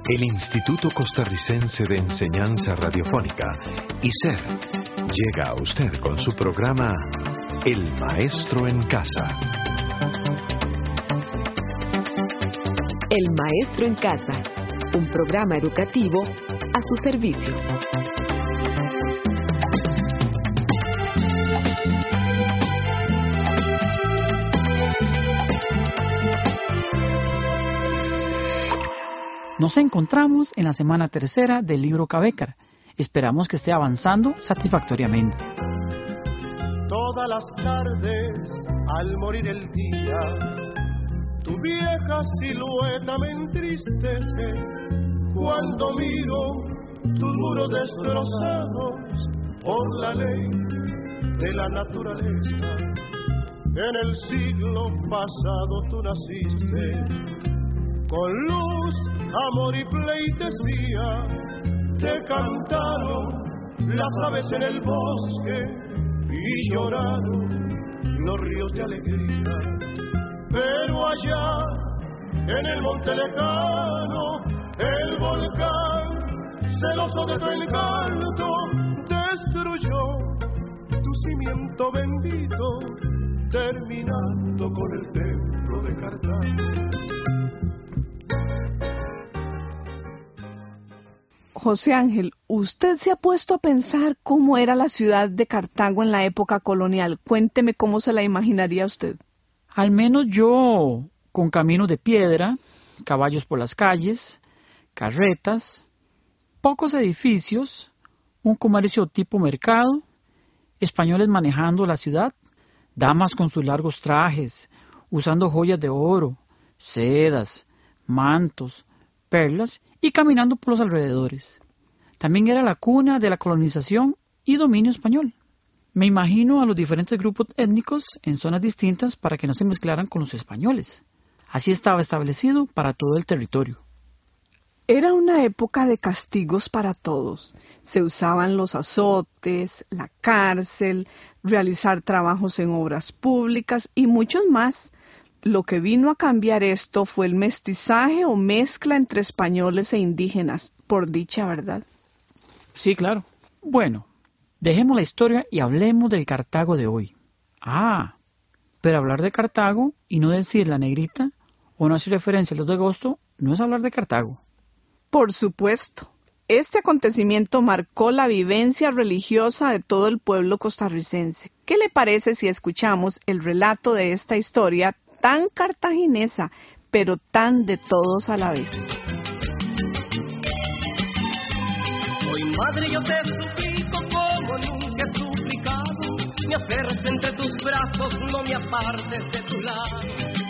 El Instituto Costarricense de Enseñanza Radiofónica, ICER, llega a usted con su programa El Maestro en Casa. El Maestro en Casa, un programa educativo a su servicio. Nos encontramos en la semana tercera del libro Cabécar. Esperamos que esté avanzando satisfactoriamente. Todas las tardes, al morir el día, tu vieja silueta me entristece. Cuando miro tus muros destrozados por la ley de la naturaleza. En el siglo pasado tú naciste, con luz, amor y pleitesía, te cantaron las aves en el bosque y lloraron los ríos de alegría. Pero allá, en el monte lejano, el volcán, celoso de tu encanto, destruyó tu cimiento bendito, terminando con el templo de Cartago. José Ángel, ¿usted se ha puesto a pensar cómo era la ciudad de Cartago en la época colonial? Cuénteme cómo se la imaginaría usted. Al menos yo, con caminos de piedra, caballos por las calles, carretas, pocos edificios, un comercio tipo mercado, españoles manejando la ciudad, damas con sus largos trajes, usando joyas de oro, sedas, mantos, perlas y caminando por los alrededores. También era la cuna de la colonización y dominio español. Me imagino a los diferentes grupos étnicos en zonas distintas para que no se mezclaran con los españoles. Así estaba establecido para todo el territorio. Era una época de castigos para todos. Se usaban los azotes, la cárcel, realizar trabajos en obras públicas y muchos más. Lo que vino a cambiar esto fue el mestizaje o mezcla entre españoles e indígenas, por dicha verdad. Sí, claro. Bueno, dejemos la historia y hablemos del Cartago de hoy. Pero hablar de Cartago y no decir la negrita o no hacer referencia al 2 de agosto no es hablar de Cartago. Por supuesto. Este acontecimiento marcó la vivencia religiosa de todo el pueblo costarricense. ¿Qué le parece si escuchamos el relato de esta historia tan cartaginesa, pero tan de todos a la vez? Hoy, madre, yo te suplico como nunca he suplicado, me aferres entre tus brazos, no me apartes de tu lado.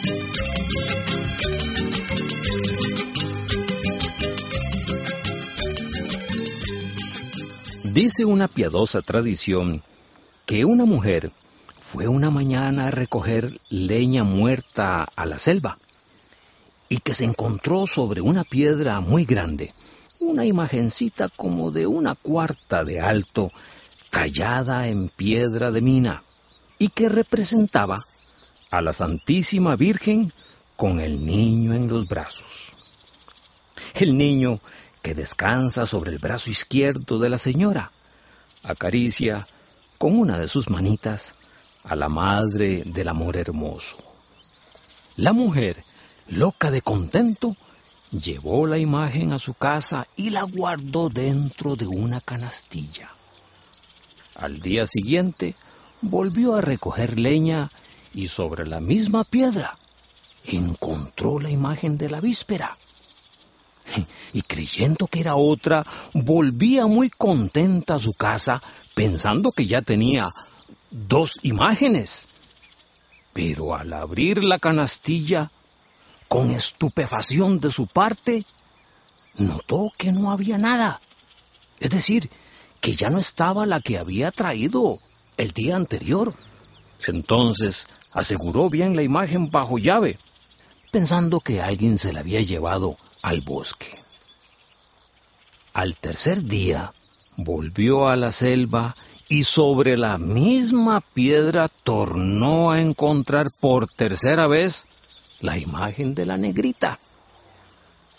Dice una piadosa tradición que una mujer fue una mañana a recoger leña muerta a la selva y que se encontró sobre una piedra muy grande, una imagencita como de 1/4 de alto, tallada en piedra de mina, y que representaba a la Santísima Virgen con el niño en los brazos. El niño, que descansa sobre el brazo izquierdo de la señora, acaricia con una de sus manitas a la madre del amor hermoso. La mujer, loca de contento, llevó la imagen a su casa y la guardó dentro de una canastilla. Al día siguiente, volvió a recoger leña y sobre la misma piedra encontró la imagen de la víspera. Y creyendo que era otra, volvía muy contenta a su casa, pensando que ya tenía 2 imágenes. Pero al abrir la canastilla, con estupefacción de su parte, notó que no había nada. Es decir, que ya no estaba la que había traído el día anterior. Entonces aseguró bien la imagen bajo llave, pensando que alguien se la había llevado al bosque. Al tercer día, volvió a la selva y sobre la misma piedra tornó a encontrar por tercera vez la imagen de la negrita.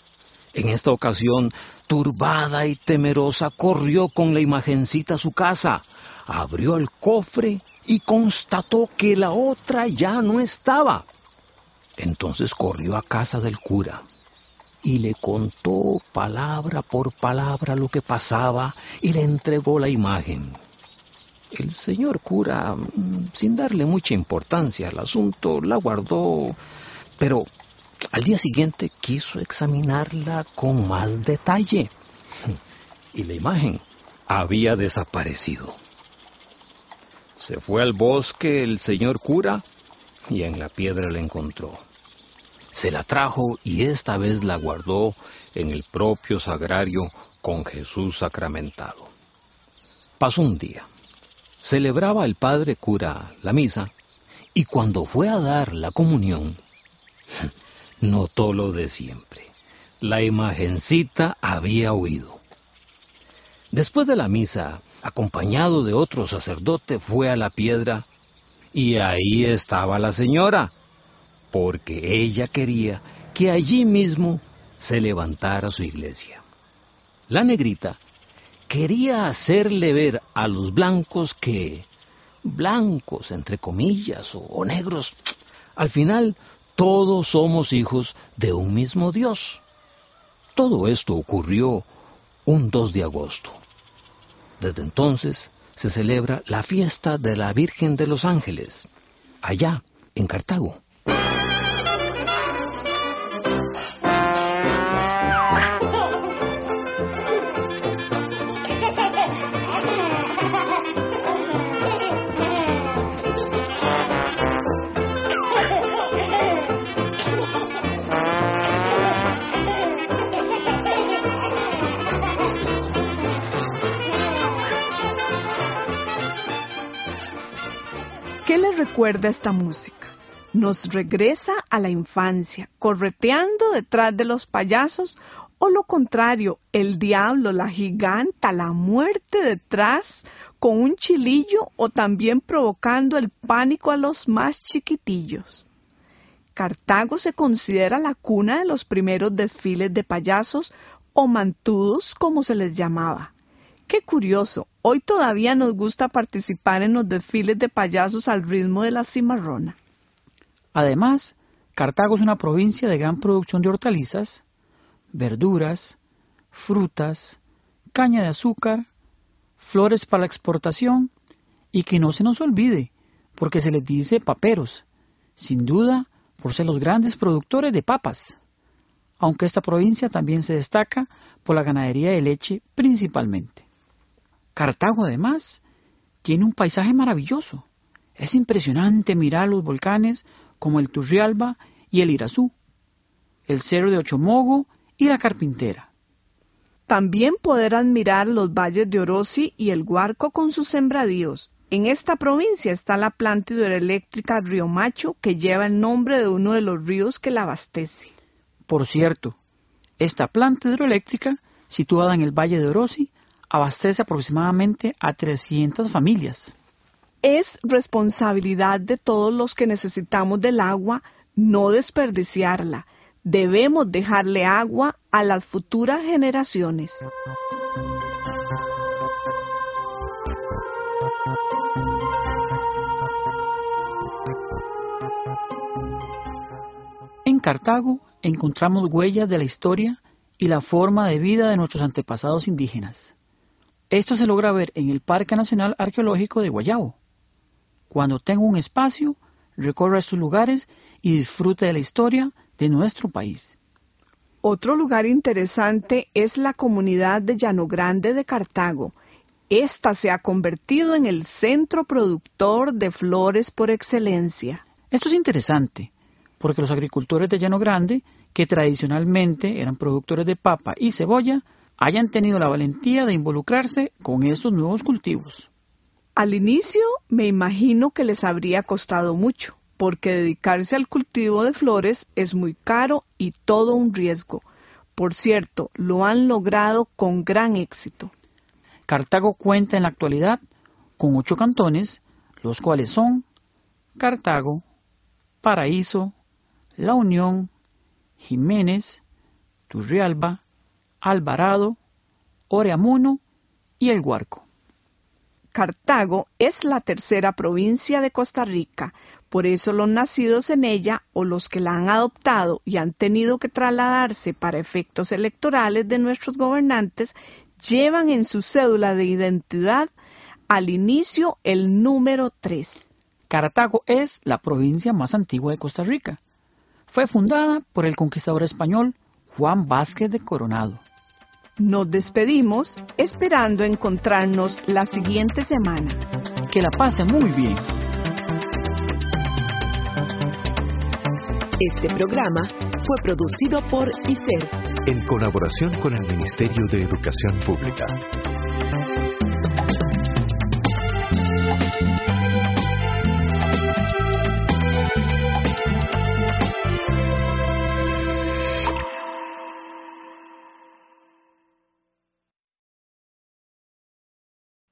En esta ocasión, turbada y temerosa, corrió con la imagencita a su casa, abrió el cofre y constató que la otra ya no estaba. Entonces corrió a casa del cura y le contó palabra por palabra lo que pasaba y le entregó la imagen. El señor cura, sin darle mucha importancia al asunto, la guardó, pero al día siguiente quiso examinarla con más detalle y la imagen había desaparecido. Se fue al bosque el señor cura y en la piedra la encontró. Se la trajo y esta vez la guardó en el propio sagrario con Jesús sacramentado. Pasó un día. Celebraba el padre cura la misa y cuando fue a dar la comunión, notó lo de siempre. La imagencita había huido. Después de la misa, acompañado de otro sacerdote, fue a la piedra y ahí estaba la señora, porque ella quería que allí mismo se levantara su iglesia. La negrita quería hacerle ver a los blancos que, blancos entre comillas o negros, al final todos somos hijos de un mismo Dios. Todo esto ocurrió un 2 de agosto. Desde entonces se celebra la fiesta de la Virgen de los Ángeles, allá en Cartago. ¿Qué le recuerda esta música? ¿Nos regresa a la infancia, correteando detrás de los payasos? ¿O lo contrario, el diablo, la giganta, la muerte detrás con un chilillo o también provocando el pánico a los más chiquitillos? Cartago se considera la cuna de los primeros desfiles de payasos o mantudos, como se les llamaba. ¡Qué curioso! Hoy todavía nos gusta participar en los desfiles de payasos al ritmo de la cimarrona. Además, Cartago es una provincia de gran producción de hortalizas, verduras, frutas, caña de azúcar, flores para la exportación y que no se nos olvide, porque se les dice paperos, sin duda por ser los grandes productores de papas, aunque esta provincia también se destaca por la ganadería de leche principalmente. Cartago, además, tiene un paisaje maravilloso. Es impresionante mirar los volcanes como el Turrialba y el Irazú, el Cerro de Ochomogo y la Carpintera. También poder admirar los valles de Orosi y el Guarco con sus sembradíos. En esta provincia está la planta hidroeléctrica Río Macho, que lleva el nombre de uno de los ríos que la abastece. Por cierto, esta planta hidroeléctrica, situada en el valle de Orosi, abastece aproximadamente a 300 familias. Es responsabilidad de todos los que necesitamos del agua no desperdiciarla. Debemos dejarle agua a las futuras generaciones. En Cartago encontramos huellas de la historia y la forma de vida de nuestros antepasados indígenas. Esto se logra ver en el Parque Nacional Arqueológico de Guayabo. Cuando tenga un espacio, recorra estos lugares y disfrute de la historia de nuestro país. Otro lugar interesante es la comunidad de Llano Grande de Cartago. Esta se ha convertido en el centro productor de flores por excelencia. Esto es interesante, porque los agricultores de Llano Grande, que tradicionalmente eran productores de papa y cebolla, hayan tenido la valentía de involucrarse con estos nuevos cultivos. Al inicio me imagino que les habría costado mucho, porque dedicarse al cultivo de flores es muy caro y todo un riesgo. Por cierto, lo han logrado con gran éxito. Cartago cuenta en la actualidad con 8 cantones, los cuales son Cartago, Paraíso, La Unión, Jiménez, Turrialba, Alvarado, Oreamuno y El Guarco. Cartago es la tercera provincia de Costa Rica, por eso los nacidos en ella o los que la han adoptado y han tenido que trasladarse para efectos electorales de nuestros gobernantes llevan en su cédula de identidad al inicio el número 3. Cartago es la provincia más antigua de Costa Rica. Fue fundada por el conquistador español Juan Vázquez de Coronado. Nos despedimos esperando encontrarnos la siguiente semana. Que la pase muy bien. Este programa fue producido por ICER En colaboración con el Ministerio de Educación Pública.